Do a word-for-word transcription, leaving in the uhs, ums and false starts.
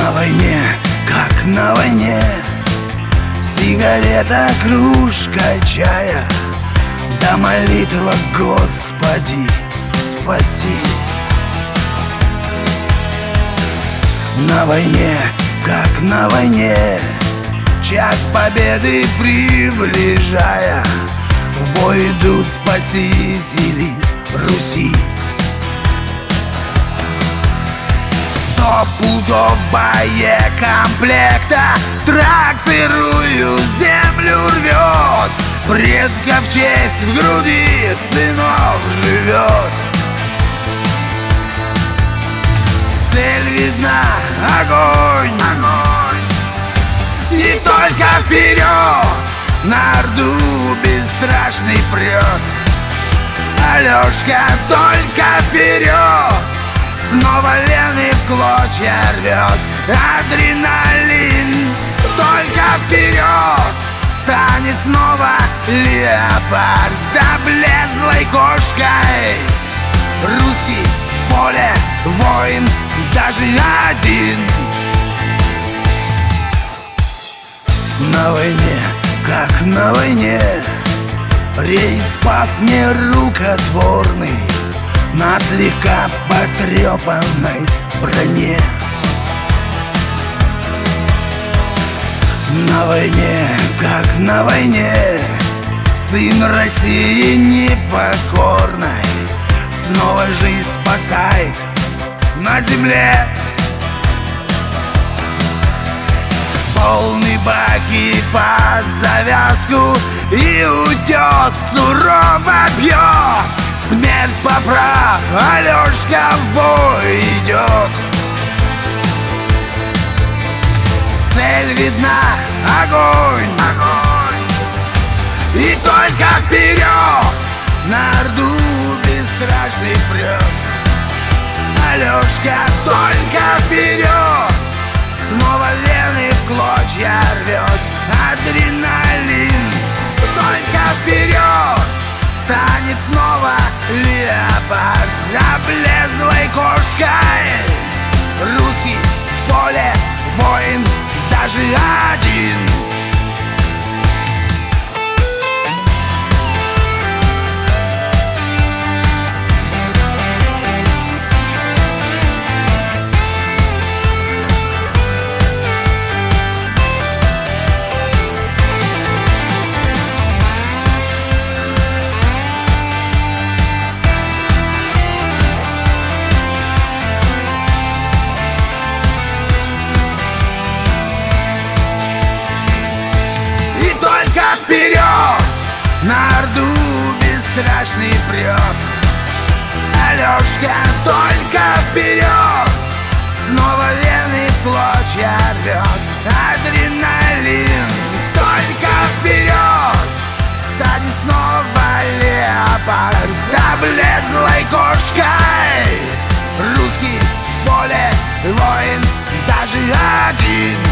На войне, как на войне, сигарета, кружка чая, да молитва: Господи, спаси. На войне, как на войне, час победы приближая, в бой идут спасители Руси. Сто пудов боекомплекта трак сырую землю рвет, предков честь в груди сынов живет. Цель видна, огонь, огонь. И только вперед на Орду бесстрашный прет. Алешка, только вперед, снова Лены в клочья рвет. Адреналин, только вперед, станет снова леопард. Облезлой кошкой русский в поле воин, даже один. На войне, как на войне, рейд спас нерукотворный на слегка потрепанной броне. На войне, как на войне, сын России непокорной снова жизнь спасает на земле. Полный баки под завязку, и утес сурово бьет. Смерть поправ, Алешка в бой идет. Цель видна, огонь, огонь. И только вперед на Орду бесстрашный прет. Алешка, только вперед, снова Лены в клочья рвет. Адреналин, только вперед, станет снова леопард. Облезлой кошкой русский в поле воин, даже один. Вперед на Орду бесстрашный прет. Алешка, только вперед, снова Лены в клочья рвет. Адреналин, только вперед, станет снова леопард. Облезлой кошкой русский в поле воин, даже один.